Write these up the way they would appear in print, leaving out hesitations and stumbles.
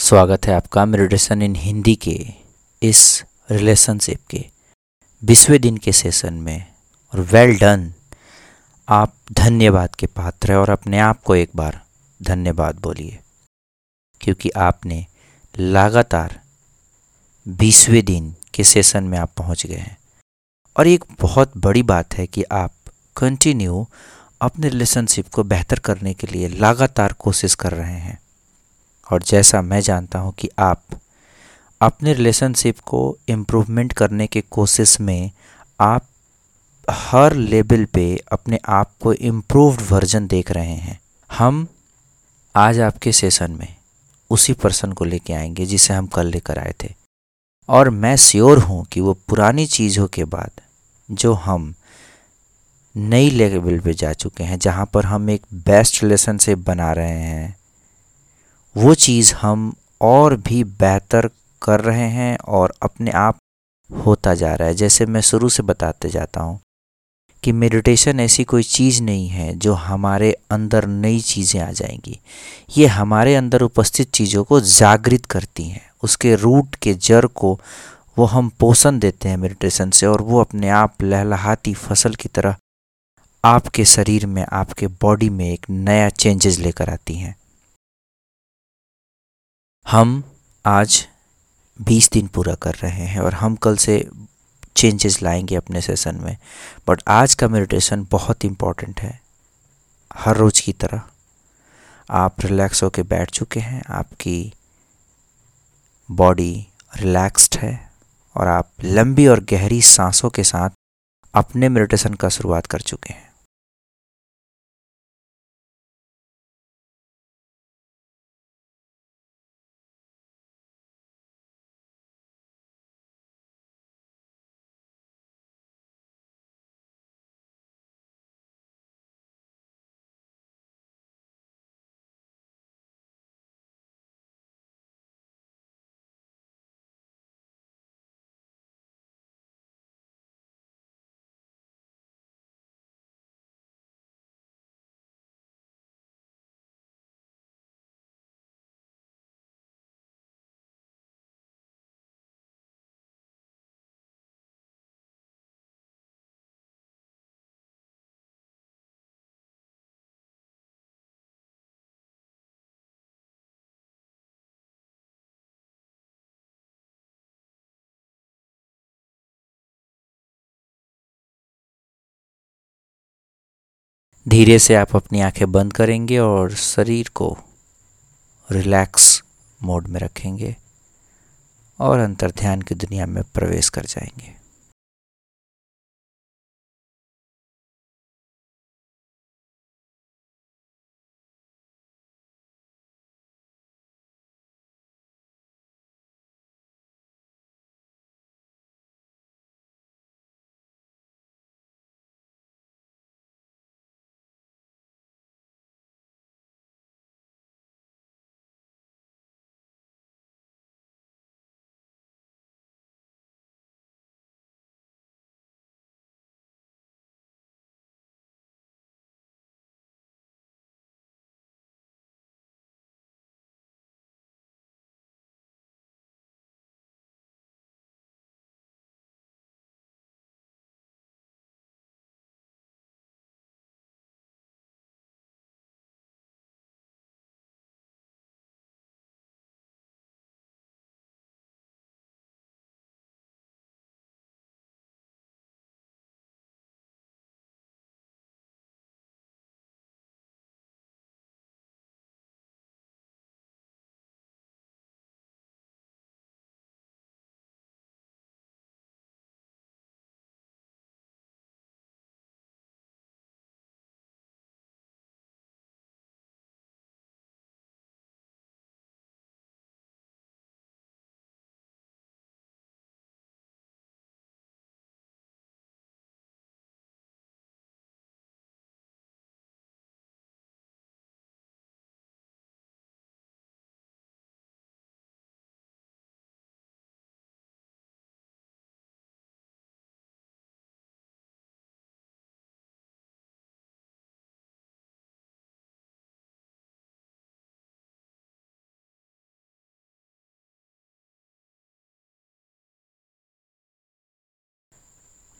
स्वागत है आपका मेडिटेशन इन हिंदी के इस रिलेशनशिप के 20वें दिन के सेशन में। और वेल डन, आप धन्यवाद के पात्र हैं और अपने आप को एक बार धन्यवाद बोलिए, क्योंकि आपने लगातार 20वें दिन के सेशन में आप पहुंच गए हैं। और एक बहुत बड़ी बात है कि आप कंटिन्यू अपने रिलेशनशिप को बेहतर करने के लिए लगातार कोशिश कर रहे हैं। और जैसा मैं जानता हूं कि आप अपने रिलेशनशिप को इम्प्रूवमेंट करने के कोशिश में आप हर लेवल पे अपने आप को इम्प्रूव्ड वर्जन देख रहे हैं। हम आज आपके सेशन में उसी पर्सन को लेके आएंगे जिसे हम कल लेकर आए थे। और मैं श्योर हूं कि वो पुरानी चीज़ों के बाद जो हम नई लेवल पे जा चुके हैं, जहां पर हम एक बेस्ट रिलेशनशिप बना रहे हैं, वो चीज़ हम और भी बेहतर कर रहे हैं और अपने आप होता जा रहा है। जैसे मैं शुरू से बताते जाता हूँ कि मेडिटेशन ऐसी कोई चीज़ नहीं है जो हमारे अंदर नई चीज़ें आ जाएंगी। ये हमारे अंदर उपस्थित चीज़ों को जागृत करती हैं, उसके रूट के जड़ को वो हम पोषण देते हैं मेडिटेशन से, और वो अपने आप लहलहाती फसल की तरह आपके शरीर में, आपके बॉडी में एक नया चेंजेस लेकर आती हैं। हम आज 20 दिन पूरा कर रहे हैं और हम कल से चेंजेस लाएंगे अपने सेशन में। बट आज का मेडिटेशन बहुत इम्पॉर्टेंट है। हर रोज़ की तरह आप रिलैक्स होके बैठ चुके हैं, आपकी बॉडी रिलैक्स्ड है और आप लंबी और गहरी सांसों के साथ अपने मेडिटेशन का शुरुआत कर चुके हैं। धीरे से आप अपनी आंखें बंद करेंगे और शरीर को रिलैक्स मोड में रखेंगे और अंतर ध्यान की दुनिया में प्रवेश कर जाएंगे।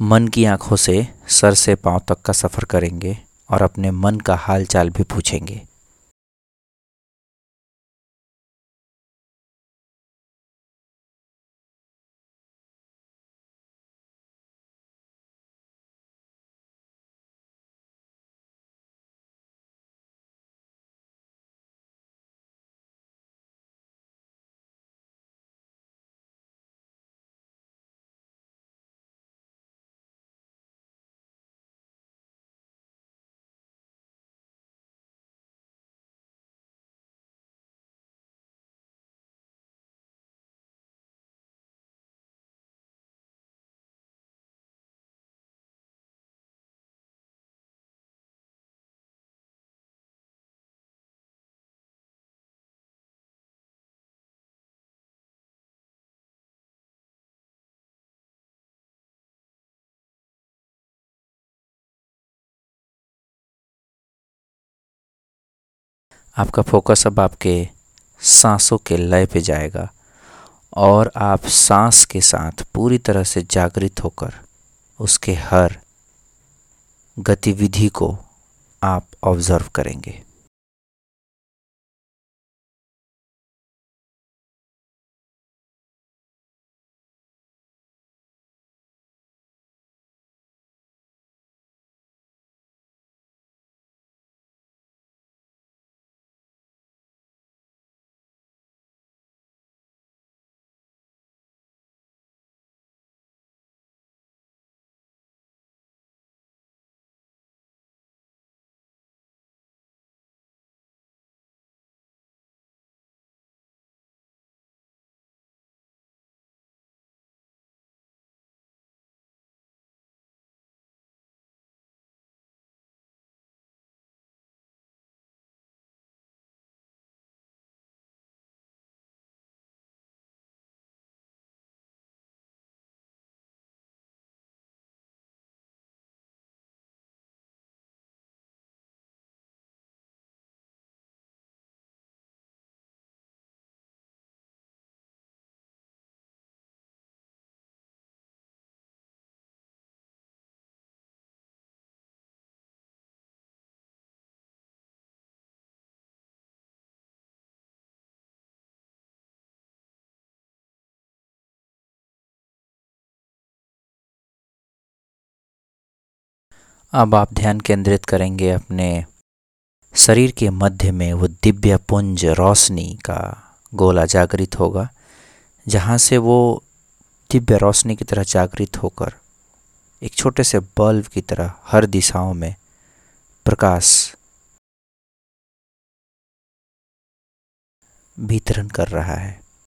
मन की आंखों से सर से पांव तक का सफ़र करेंगे और अपने मन का हाल चाल भी पूछेंगे। आपका फोकस अब आपके सांसों के लय पे जाएगा और आप सांस के साथ पूरी तरह से जागृत होकर उसके हर गतिविधि को आप ऑब्जर्व करेंगे। अब आप ध्यान केंद्रित करेंगे अपने शरीर के मध्य में। वो दिव्य पुंज रोशनी का गोला जागृत होगा, जहाँ से वो दिव्य रोशनी की तरह जागृत होकर एक छोटे से बल्ब की तरह हर दिशाओं में प्रकाश वितरण कर रहा है।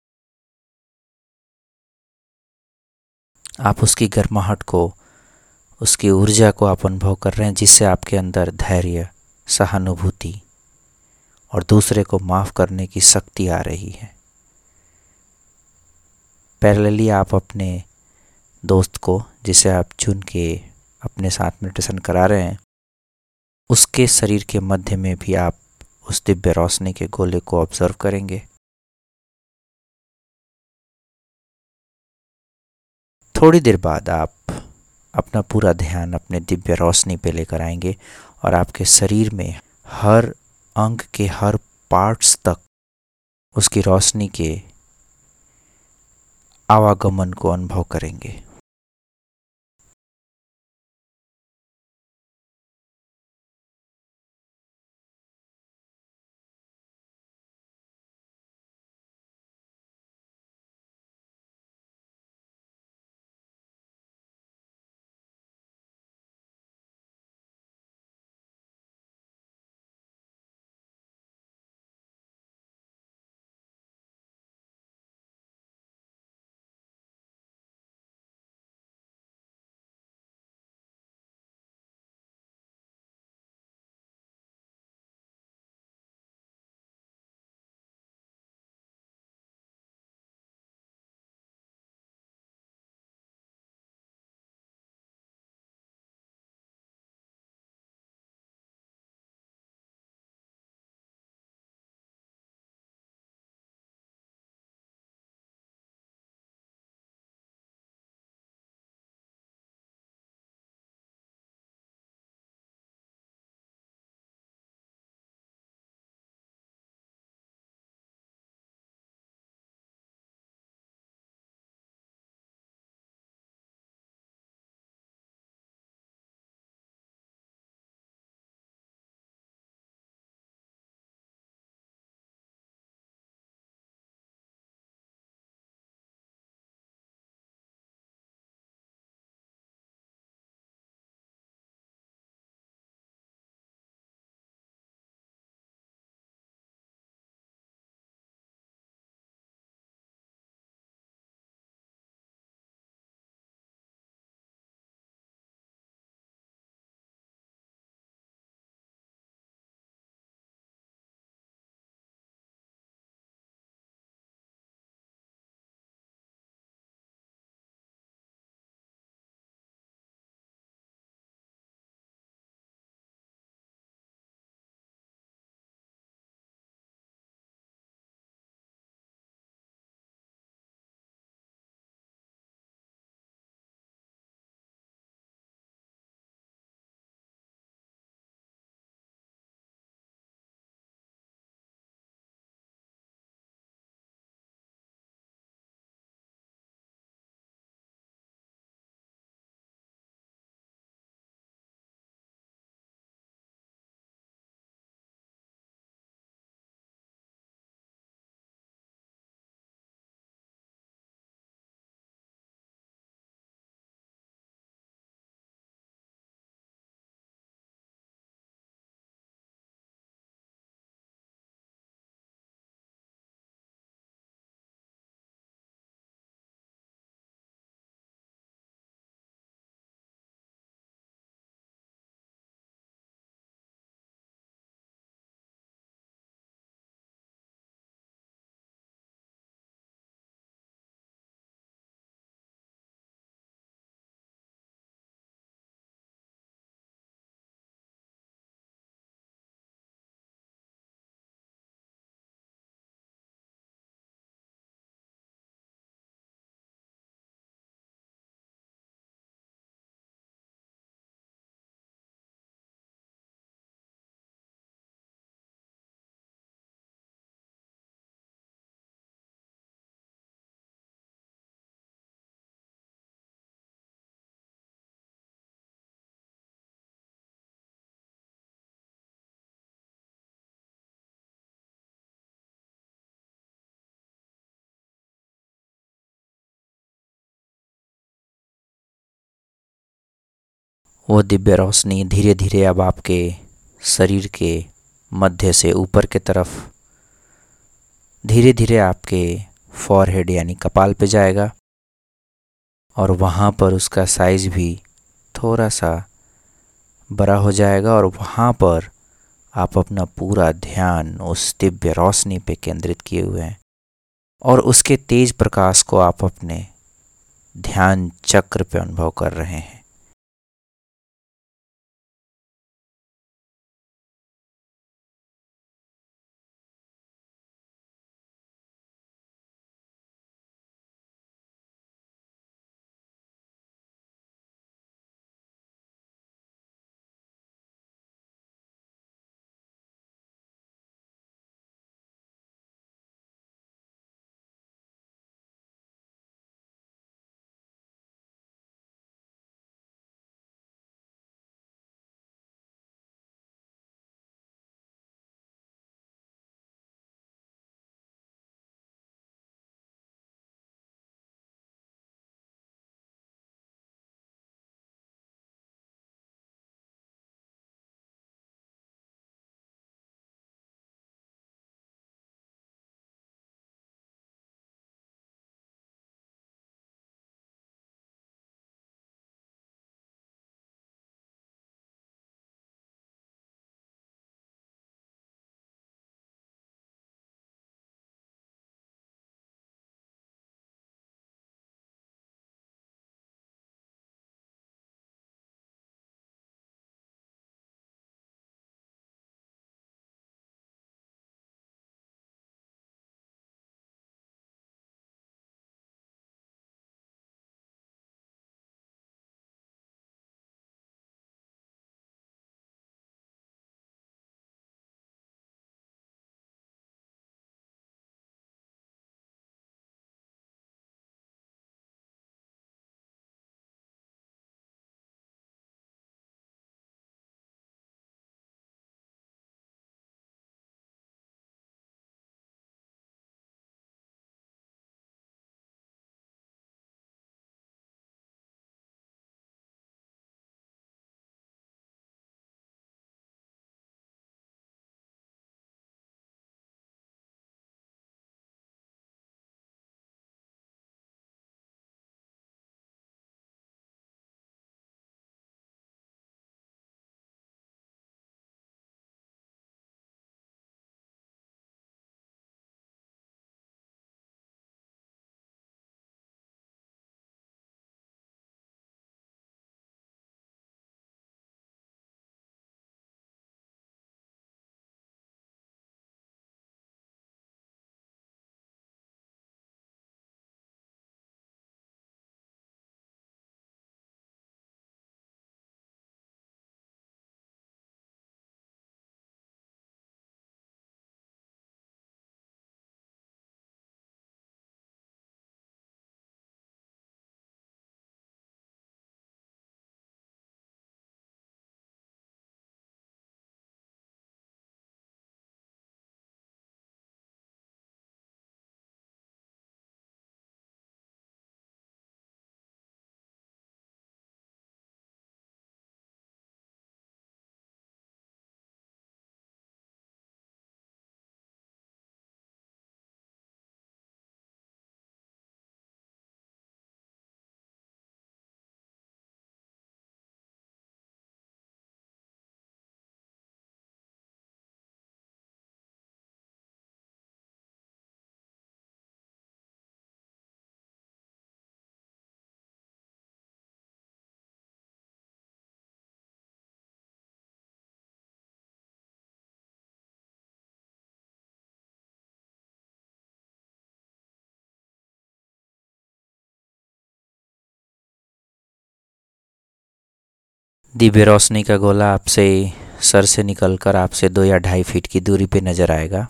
आप उसकी गर्माहट को, उसकी ऊर्जा को आप अनुभव कर रहे हैं, जिससे आपके अंदर धैर्य, सहानुभूति और दूसरे को माफ़ करने की शक्ति आ रही है। पैरेलली आप अपने दोस्त को, जिसे आप चुन के अपने साथ मेडिटेशन करा रहे हैं, उसके शरीर के मध्य में भी आप उस दिव्य रोशनी के गोले को ऑब्जर्व करेंगे। थोड़ी देर बाद आप अपना पूरा ध्यान अपने दिव्य रोशनी पे लेकर आएंगे और आपके शरीर में हर अंग के हर पार्ट्स तक उसकी रोशनी के आवागमन को अनुभव करेंगे। वो दिव्य रोशनी धीरे धीरे अब आपके शरीर के मध्य से ऊपर की तरफ धीरे धीरे आपके फॉरहेड यानी कपाल पे जाएगा और वहाँ पर उसका साइज भी थोड़ा सा बड़ा हो जाएगा और वहाँ पर आप अपना पूरा ध्यान उस दिव्य रोशनी पे केंद्रित किए हुए हैं और उसके तेज प्रकाश को आप अपने ध्यान चक्र पे अनुभव कर रहे हैं। दिव्य रोशनी का गोला आपसे सर से निकलकर आपसे 2 या 2.5 फीट की दूरी पे नज़र आएगा।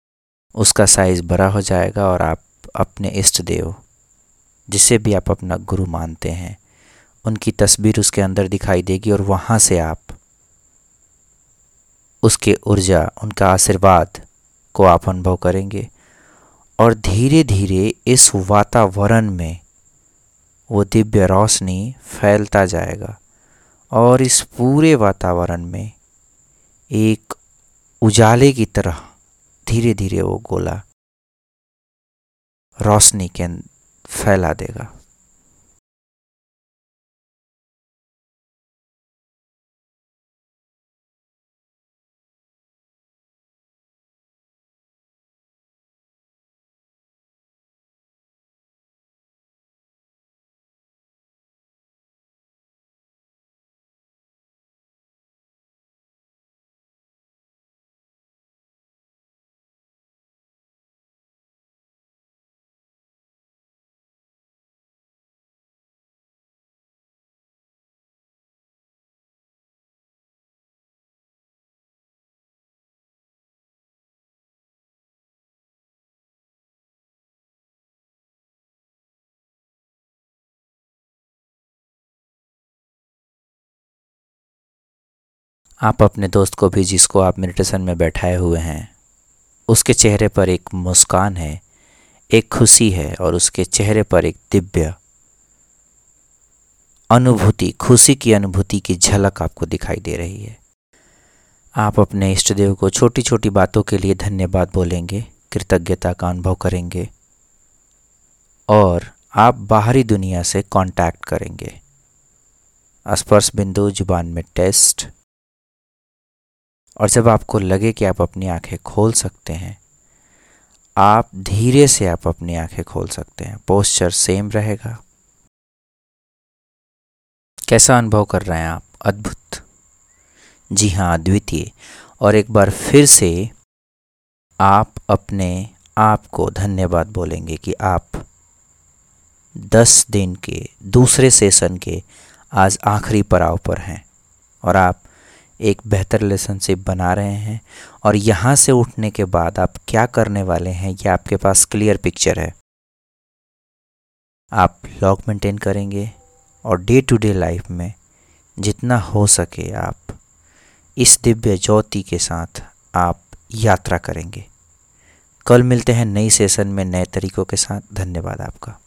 उसका साइज़ बड़ा हो जाएगा और आप अपने इष्ट देव, जिसे भी आप अपना गुरु मानते हैं, उनकी तस्वीर उसके अंदर दिखाई देगी और वहाँ से आप उसके ऊर्जा, उनका आशीर्वाद को आप अनुभव करेंगे और धीरे धीरे इस वातावरण में वो दिव्य रोशनी फैलता जाएगा और इस पूरे वातावरण में एक उजाले की तरह धीरे धीरे वो गोला रोशनी के फैला देगा। आप अपने दोस्त को भी, जिसको आप मेडिटेशन में बैठाए हुए हैं, उसके चेहरे पर एक मुस्कान है, एक खुशी है और उसके चेहरे पर एक दिव्य अनुभूति, खुशी की अनुभूति की झलक आपको दिखाई दे रही है। आप अपने इष्ट देव को छोटी छोटी बातों के लिए धन्यवाद बोलेंगे, कृतज्ञता का अनुभव करेंगे और आप बाहरी दुनिया से कांटेक्ट करेंगे। स्पर्श बिंदु जुबान में टेस्ट, और जब आपको लगे कि आप अपनी आंखें खोल सकते हैं, आप धीरे से आप अपनी आंखें खोल सकते हैं। पोस्चर सेम रहेगा। कैसा अनुभव कर रहे हैं आप? अद्भुत, जी हाँ, अद्वितीय। और एक बार फिर से आप अपने आप को धन्यवाद बोलेंगे कि आप 10 दिन के दूसरे सेशन के आज आखिरी पड़ाव पर हैं और आप एक बेहतर रिलेशनशिप बना रहे हैं। और यहाँ से उठने के बाद आप क्या करने वाले हैं, ये आपके पास क्लियर पिक्चर है। आप लॉग मेंटेन करेंगे और डे टू डे लाइफ में जितना हो सके आप इस दिव्य ज्योति के साथ आप यात्रा करेंगे। कल मिलते हैं नई सेशन में नए तरीकों के साथ। धन्यवाद आपका।